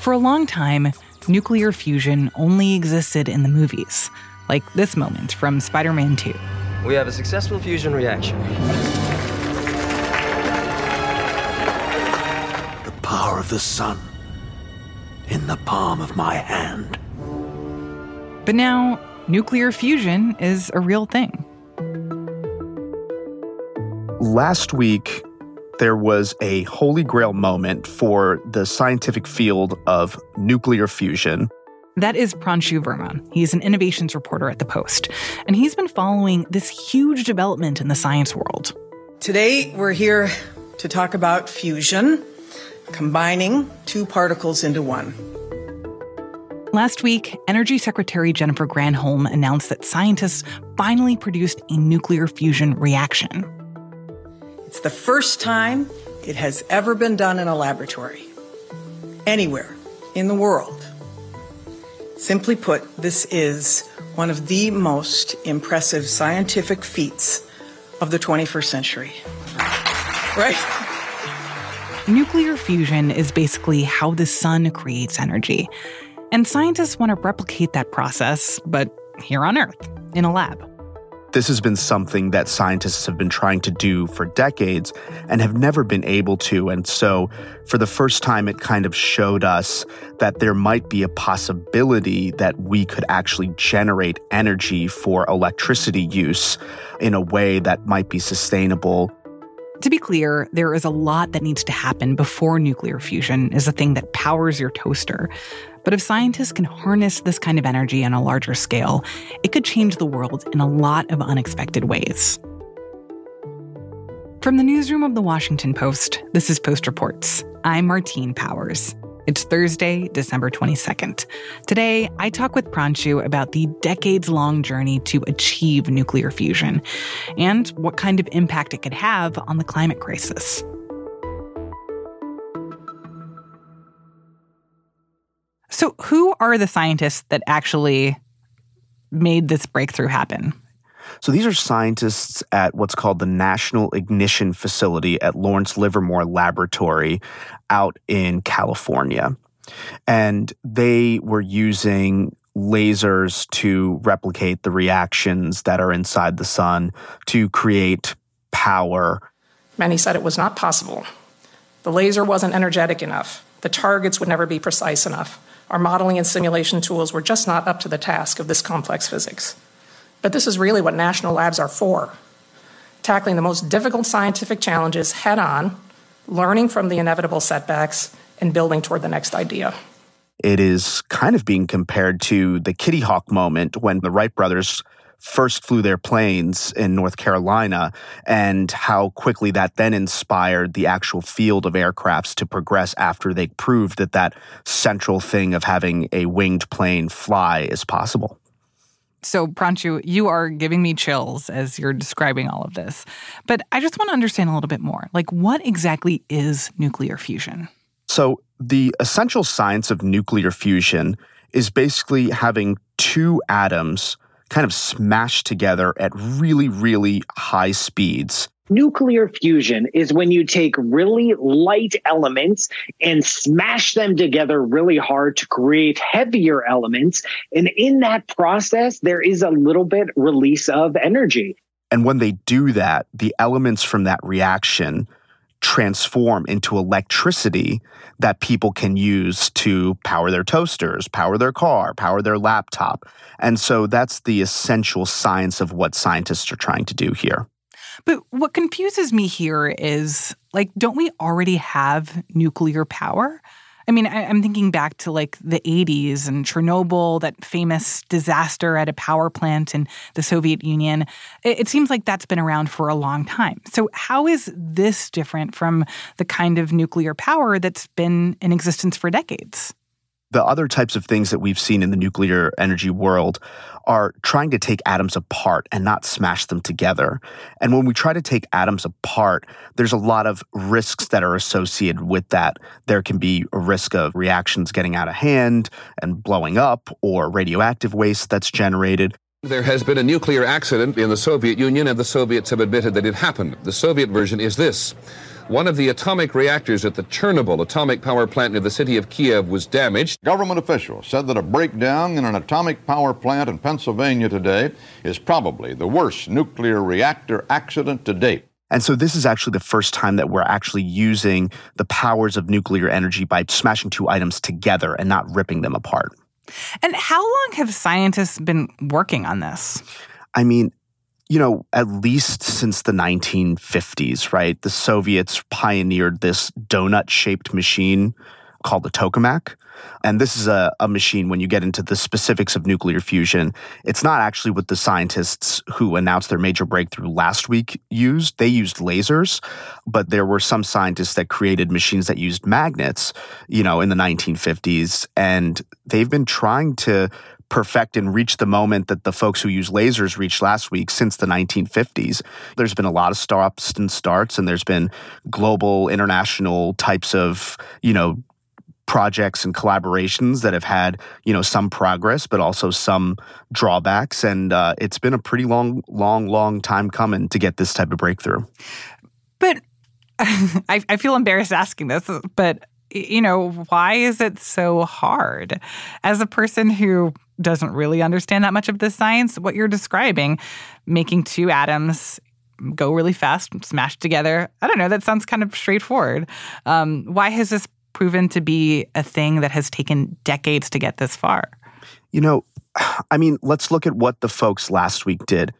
For a long time, nuclear fusion only existed in the movies, like this moment from Spider-Man 2. We have a successful fusion reaction. The power of the sun in the palm of my hand. But now, nuclear fusion is a real thing. Last week, there was a holy grail moment for the scientific field of nuclear fusion. That is Pranshu Verma. He's an innovations reporter at The Post, and he's been following this huge development in the science world. Today, we're here to talk about fusion, combining two particles into one. Last week, Energy Secretary Jennifer Granholm announced that scientists finally produced a nuclear fusion reaction. It's the first time it has ever been done in a laboratory, anywhere in the world. Simply put, this is one of the most impressive scientific feats of the 21st century. Right? Nuclear fusion is basically how the sun creates energy. And scientists want to replicate that process, but here on Earth, in a lab. This has been something that scientists have been trying to do for decades and have never been able to. And so for the first time, it kind of showed us that there might be a possibility that we could actually generate energy for electricity use in a way that might be sustainable. To be clear, there is a lot that needs to happen before nuclear fusion is the thing that powers your toaster. But if scientists can harness this kind of energy on a larger scale, it could change the world in a lot of unexpected ways. From the newsroom of The Washington Post, this is Post Reports. I'm Martine Powers. It's Thursday, December 22nd. Today, I talk with Pranshu about the decades-long journey to achieve nuclear fusion and what kind of impact it could have on the climate crisis. So who are the scientists that actually made this breakthrough happen? So these are scientists at what's called the National Ignition Facility at Lawrence Livermore Laboratory out in California. And they were using lasers to replicate the reactions that are inside the sun to create power. Many said it was not possible. The laser wasn't energetic enough. The targets would never be precise enough. Our modeling and simulation tools were just not up to the task of this complex physics. But this is really what national labs are for. Tackling the most difficult scientific challenges head-on, learning from the inevitable setbacks, and building toward the next idea. It is kind of being compared to the Kitty Hawk moment when the Wright brothers first flew their planes in North Carolina and how quickly that then inspired the actual field of aircrafts to progress after they proved that that central thing of having a winged plane fly is possible. So, Pranshu, you are giving me chills as you're describing all of this. But I just want to understand a little bit more. Like, what exactly is nuclear fusion? So, the essential science of nuclear fusion is basically having two atoms kind of smashed together at really, really high speeds. Nuclear fusion is when you take really light elements and smash them together really hard to create heavier elements. And in that process, there is a little bit release of energy. And when they do that, the elements from that reaction transform into electricity that people can use to power their toasters, power their car, power their laptop. And so that's the essential science of what scientists are trying to do here. But what confuses me here is, like, don't we already have nuclear power? I mean, I'm thinking back to, like, the 80s and Chernobyl, that famous disaster at a power plant in the Soviet Union. It seems like that's been around for a long time. So how is this different from the kind of nuclear power that's been in existence for decades? The other types of things that we've seen in the nuclear energy world are trying to take atoms apart and not smash them together. And when we try to take atoms apart, there's a lot of risks that are associated with that. There can be a risk of reactions getting out of hand and blowing up, or radioactive waste that's generated. There has been a nuclear accident in the Soviet Union, and the Soviets have admitted that it happened. The Soviet version is this. One of the atomic reactors at the Chernobyl atomic power plant near the city of Kiev was damaged. Government officials said that a breakdown in an atomic power plant in Pennsylvania today is probably the worst nuclear reactor accident to date. And so this is actually the first time that we're actually using the powers of nuclear energy by smashing two items together and not ripping them apart. And how long have scientists been working on this? I mean, at least since the 1950s, right? The Soviets pioneered this donut-shaped machine called the tokamak. And this is a machine, when you get into the specifics of nuclear fusion, it's not actually what the scientists who announced their major breakthrough last week used. They used lasers, but there were some scientists that created machines that used magnets, in the 1950s. And they've been trying to perfect and reach the moment that the folks who use lasers reached last week since the 1950s. There's been a lot of stops and starts, and there's been global, international types of, projects and collaborations that have had, some progress, but also some drawbacks. And it's been a pretty long time coming to get this type of breakthrough. But I feel embarrassed asking this, but, why is it so hard? As a person who doesn't really understand that much of the science, what you're describing, making two atoms go really fast, smash together, I don't know, that sounds kind of straightforward. Why has this proven to be a thing that has taken decades to get this far? Let's look at what the folks last week did.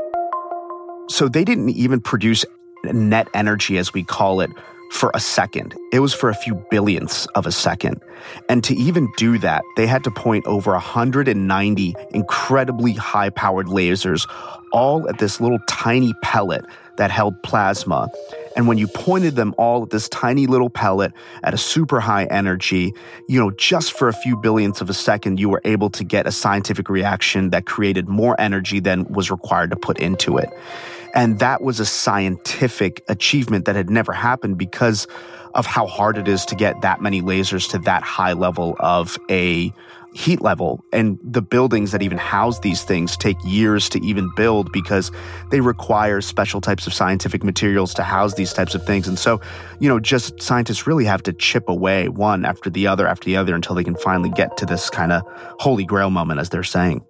So they didn't even produce net energy, as we call it, for a second. It was for a few billionths of a second. And to even do that, they had to point over 190 incredibly high-powered lasers all at this little tiny pellet that held plasma. And when you pointed them all at this tiny little pellet at a super high energy, just for a few billionths of a second, you were able to get a scientific reaction that created more energy than was required to put into it. And that was a scientific achievement that had never happened because of how hard it is to get that many lasers to that high level of a heat level. And the buildings that even house these things take years to even build because they require special types of scientific materials to house these types of things. And so, just scientists really have to chip away one after the other until they can finally get to this kind of holy grail moment, as they're saying.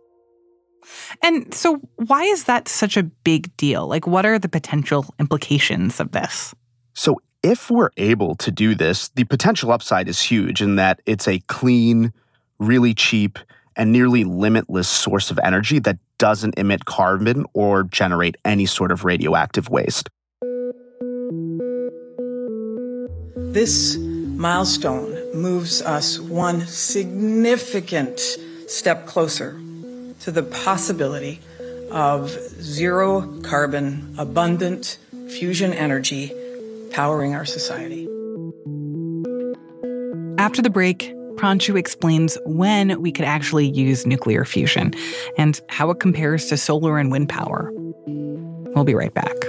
And so why is that such a big deal? Like, what are the potential implications of this? So if we're able to do this, the potential upside is huge in that it's a clean, really cheap, and nearly limitless source of energy that doesn't emit carbon or generate any sort of radioactive waste. This milestone moves us one significant step closer to the possibility of zero carbon, abundant fusion energy powering our society. After the break, Pranshu explains when we could actually use nuclear fusion and how it compares to solar and wind power. We'll be right back.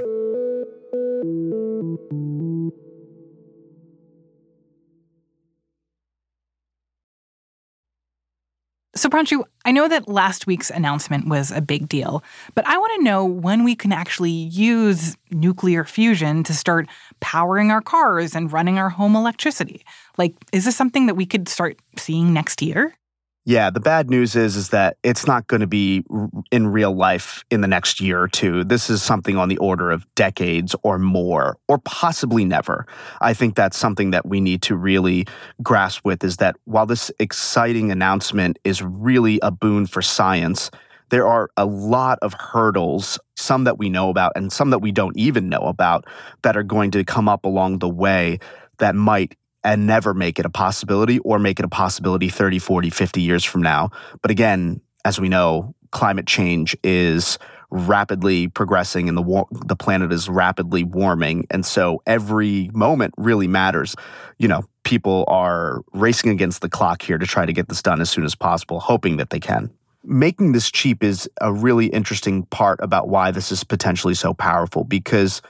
So, Pranshu, I know that last week's announcement was a big deal, but I want to know when we can actually use nuclear fusion to start powering our cars and running our home electricity. Like, is this something that we could start seeing next year? Yeah, the bad news is that it's not going to be in real life in the next year or two. This is something on the order of decades or more, or possibly never. I think that's something that we need to really grasp with, is that while this exciting announcement is really a boon for science, there are a lot of hurdles, some that we know about and some that we don't even know about, that are going to come up along the way that might and never make it a possibility, or make it a possibility 30, 40, 50 years from now. But again, as we know, climate change is rapidly progressing and the planet is rapidly warming. And so every moment really matters. People are racing against the clock here to try to get this done as soon as possible, hoping that they can. Making this cheap is a really interesting part about why this is potentially so powerful, because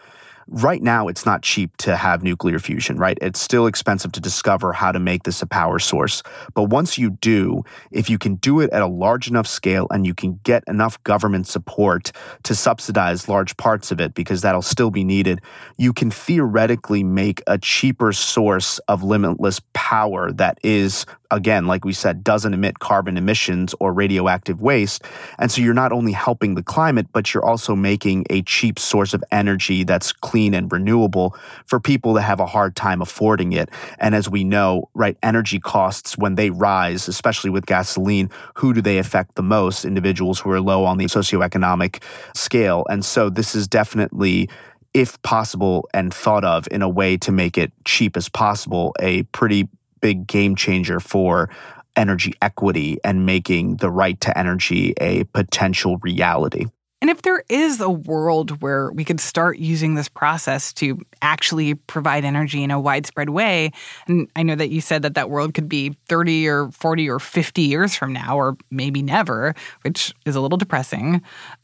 right now it's not cheap to have nuclear fusion, right? It's still expensive to discover how to make this a power source. But once you do, if you can do it at a large enough scale and you can get enough government support to subsidize large parts of it, because that'll still be needed, you can theoretically make a cheaper source of limitless power that is, again, like we said, doesn't emit carbon emissions or radioactive waste. And so you're not only helping the climate, but you're also making a cheap source of energy that's clean and renewable for people that have a hard time affording it. And as we know, right, energy costs, when they rise, especially with gasoline, who do they affect the most? Individuals who are low on the socioeconomic scale. And so this is definitely, if possible and thought of in a way to make it cheap as possible, a pretty big game changer for energy equity and making the right to energy a potential reality. And if there is a world where we could start using this process to actually provide energy in a widespread way, and I know that you said that world could be 30 or 40 or 50 years from now, or maybe never, which is a little depressing.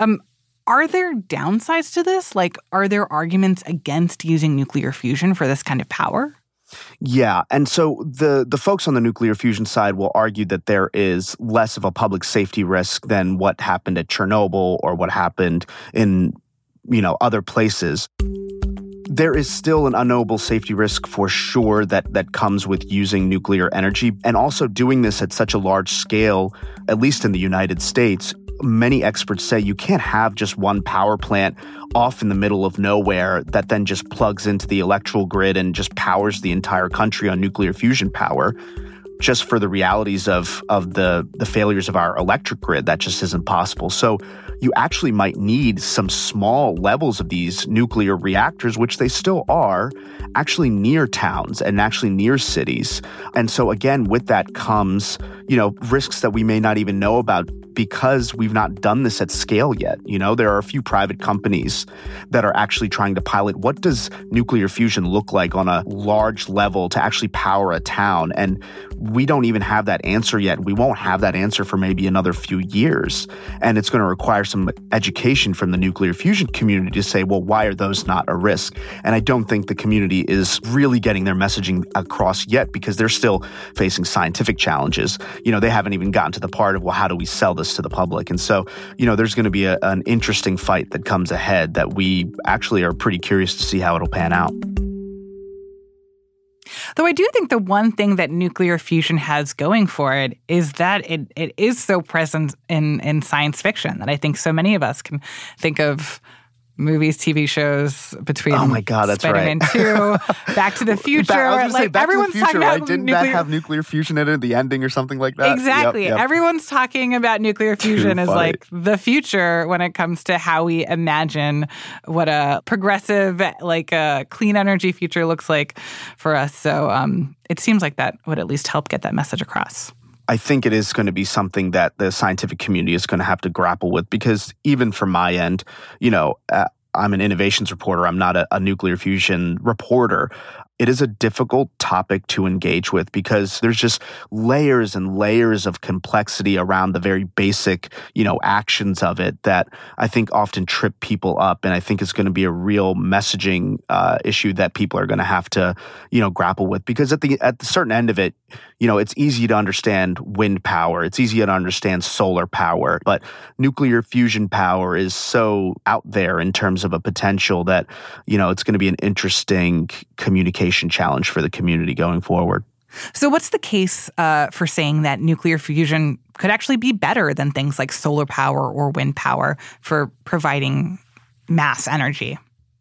Are there downsides to this? Like, are there arguments against using nuclear fusion for this kind of power? Yeah. And so the folks on the nuclear fusion side will argue that there is less of a public safety risk than what happened at Chernobyl or what happened in, other places. There is still an unknowable safety risk for sure that comes with using nuclear energy, and also doing this at such a large scale, at least in the United States. Many experts say you can't have just one power plant off in the middle of nowhere that then just plugs into the electrical grid and just powers the entire country on nuclear fusion power. Just for the realities of the failures of our electric grid, that just isn't possible. So you actually might need some small levels of these nuclear reactors, which they still are, actually near towns and actually near cities. And so again, with that comes, risks that we may not even know about because we've not done this at scale yet. There are a few private companies that are actually trying to pilot what does nuclear fusion look like on a large level to actually power a town. And we don't even have that answer yet. We won't have that answer for maybe another few years. And it's going to require some education from the nuclear fusion community to say, well, why are those not a risk? And I don't think the community is really getting their messaging across yet because they're still facing scientific challenges. They haven't even gotten to the part of, well, how do we sell this to the public? And so, there's going to be an interesting fight that comes ahead that we actually are pretty curious to see how it'll pan out. Though I do think the one thing that nuclear fusion has going for it is that it is so present in science fiction that I think so many of us can think of movies, TV shows between Spider-Man 2, Back to the Future. Everyone's talking about Didn't that have nuclear fusion in it, the ending or something like that? Exactly. Yep. Everyone's talking about nuclear fusion as like the future when it comes to how we imagine what a progressive, clean energy future looks like for us. So it seems like that would at least help get that message across. I think it is going to be something that the scientific community is going to have to grapple with because even from my end, I'm an innovations reporter. I'm not a nuclear fusion reporter. It is a difficult topic to engage with because there's just layers and layers of complexity around the very basic, actions of it that I think often trip people up. And I think it's going to be a real messaging issue that people are going to have to, grapple with because at the certain end of it, it's easy to understand wind power. It's easy to understand solar power, but nuclear fusion power is so out there in terms of a potential that, it's going to be an interesting communication challenge for the community going forward. So what's the case for saying that nuclear fusion could actually be better than things like solar power or wind power for providing mass energy?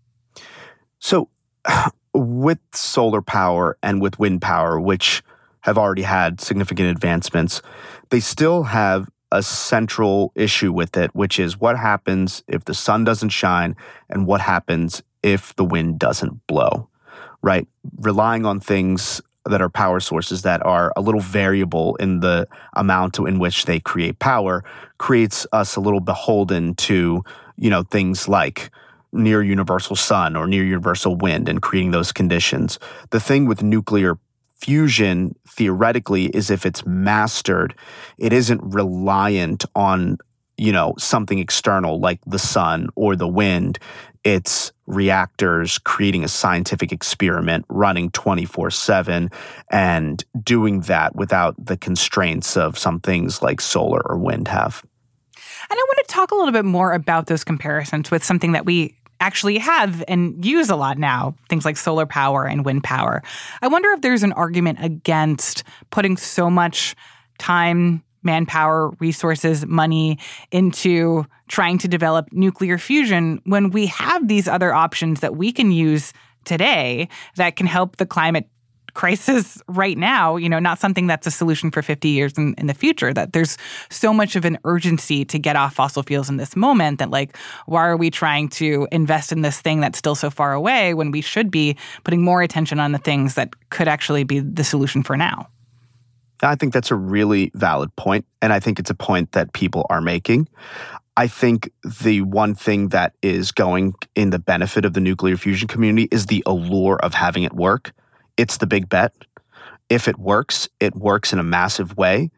So with solar power and with wind power, which have already had significant advancements, they still have a central issue with it, which is what happens if the sun doesn't shine and what happens if the wind doesn't blow. Right? Relying on things that are power sources that are a little variable in the amount in which they create power creates us a little beholden to, things like near universal sun or near universal wind and creating those conditions. The thing with nuclear fusion, theoretically, is if it's mastered, it isn't reliant on something external like the sun or the wind. It's reactors creating a scientific experiment running 24/7 and doing that without the constraints of some things like solar or wind have. And I want to talk a little bit more about those comparisons with something that we actually have and use a lot now, things like solar power and wind power. I wonder if there's an argument against putting so much time, manpower, resources, money into trying to develop nuclear fusion when we have these other options that we can use today that can help the climate crisis right now, not something that's a solution for 50 years in the future, that there's so much of an urgency to get off fossil fuels in this moment that, why are we trying to invest in this thing that's still so far away when we should be putting more attention on the things that could actually be the solution for now? I think that's a really valid point, and I think it's a point that people are making. I think the one thing that is going in the benefit of the nuclear fusion community is the allure of having it work. It's the big bet. If it works in a massive way.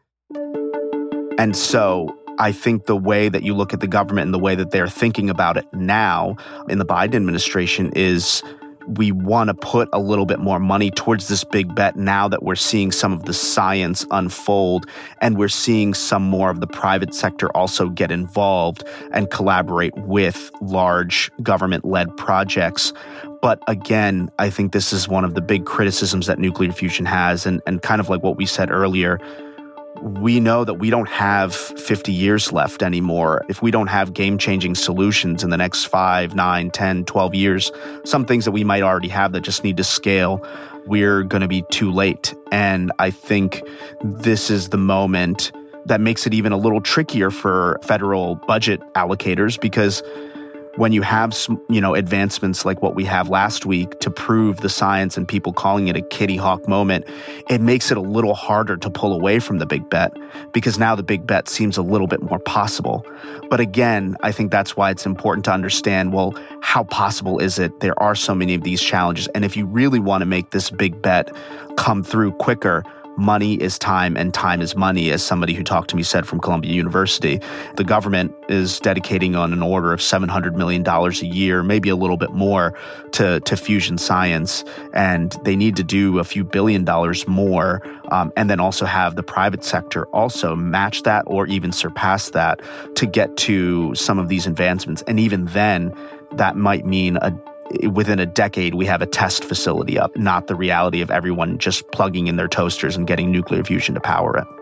And so I think the way that you look at the government and the way that they're thinking about it now in the Biden administration is we want to put a little bit more money towards this big bet now that we're seeing some of the science unfold and we're seeing some more of the private sector also get involved and collaborate with large government-led projects. But again, I think this is one of the big criticisms that nuclear fusion has, and kind of like what we said earlier, we know that we don't have 50 years left anymore. If we don't have game-changing solutions in the next 5, 9, 10, 12 years, some things that we might already have that just need to scale, we're going to be too late. And I think this is the moment that makes it even a little trickier for federal budget allocators, because when you have advancements like what we have last week to prove the science and people calling it a Kitty Hawk moment, it makes it a little harder to pull away from the big bet because now the big bet seems a little bit more possible. But again, I think that's why it's important to understand, well, how possible is it? There are so many of these challenges. And if you really want to make this big bet come through quicker, money is time and time is money, as somebody who talked to me said from Columbia University. The government is dedicating on an order of $700 million a year, maybe a little bit more, to fusion science. And they need to do a few $1 billion more, and then also have the private sector also match that or even surpass that to get to some of these advancements. And even then, that might mean within a decade, we have a test facility up, not the reality of everyone just plugging in their toasters and getting nuclear fusion to power it.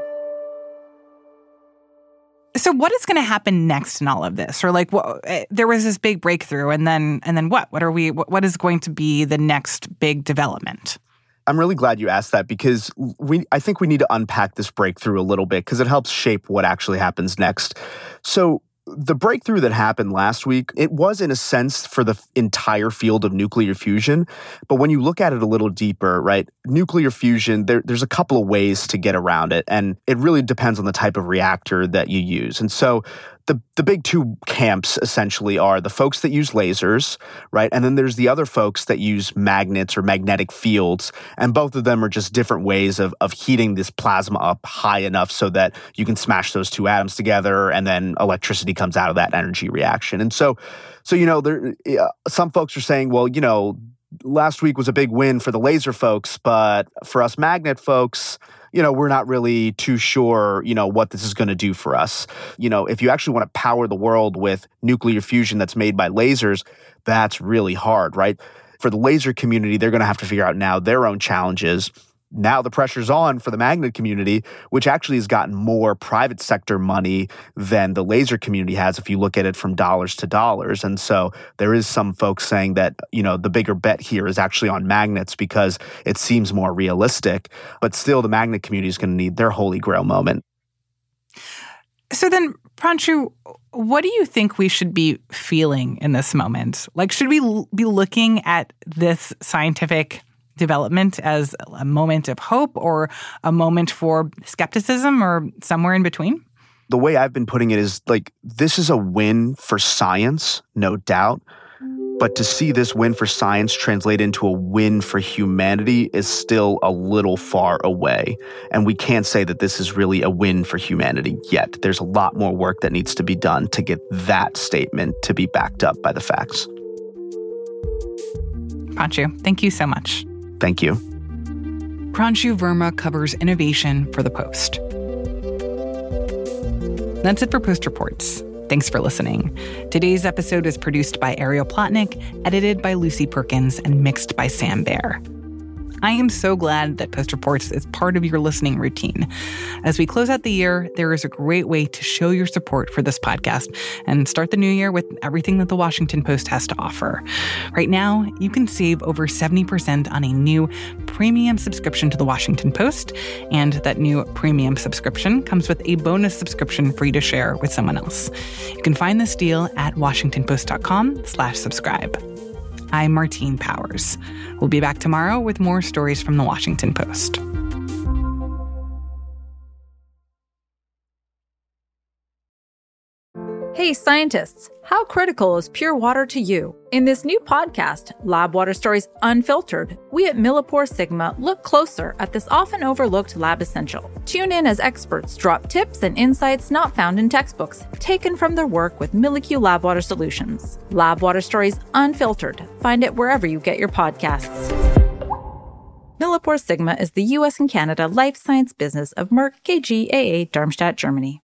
So what is going to happen next in all of this? Or there was this big breakthrough, and then what? What is going to be the next big development? I'm really glad you asked that because I think we need to unpack this breakthrough a little bit because it helps shape what actually happens next. So the breakthrough that happened last week, it was in a sense for the entire field of nuclear fusion. But when you look at it a little deeper, right, nuclear fusion, there's a couple of ways to get around it. And it really depends on the type of reactor that you use. And so the big two camps essentially are the folks that use lasers, right? And then there's the other folks that use magnets or magnetic fields. And both of them are just different ways of heating this plasma up high enough so that you can smash those two atoms together and then electricity comes out of that energy reaction. And so some folks are saying, well, last week was a big win for the laser folks, but for us magnet folks, we're not really too sure, what this is going to do for us. If you actually want to power the world with nuclear fusion that's made by lasers, that's really hard, right? For the laser community, they're going to have to figure out now their own challenges. Now the pressure's on for the magnet community, which actually has gotten more private sector money than the laser community has if you look at it from dollars to dollars. And so there is some folks saying that, the bigger bet here is actually on magnets because it seems more realistic. But still, the magnet community is going to need their holy grail moment. So then, Pranshu, what do you think we should be feeling in this moment? Should we be looking at this scientific development as a moment of hope or a moment for skepticism or somewhere in between? The way I've been putting it is this is a win for science, no doubt. But to see this win for science translate into a win for humanity is still a little far away. And we can't say that this is really a win for humanity yet. There's a lot more work that needs to be done to get that statement to be backed up by the facts. Pranshu, thank you so much. Thank you. Pranshu Verma covers innovation for The Post. That's it for Post Reports. Thanks for listening. Today's episode is produced by Ariel Plotnick, edited by Lucy Perkins, and mixed by Sam Baer. I am so glad that Post Reports is part of your listening routine. As we close out the year, there is a great way to show your support for this podcast and start the new year with everything that the Washington Post has to offer. Right now, you can save over 70% on a new premium subscription to the Washington Post, and that new premium subscription comes with a bonus subscription for you to share with someone else. You can find this deal at washingtonpost.com/subscribe. I'm Martine Powers. We'll be back tomorrow with more stories from the Washington Post. Hey, scientists, how critical is pure water to you? In this new podcast, Lab Water Stories Unfiltered, we at Millipore Sigma look closer at this often overlooked lab essential. Tune in as experts drop tips and insights not found in textbooks, taken from their work with MilliQ Lab Water Solutions. Lab Water Stories Unfiltered. Find it wherever you get your podcasts. Millipore Sigma is the U.S. and Canada life science business of Merck KGaA, Darmstadt, Germany.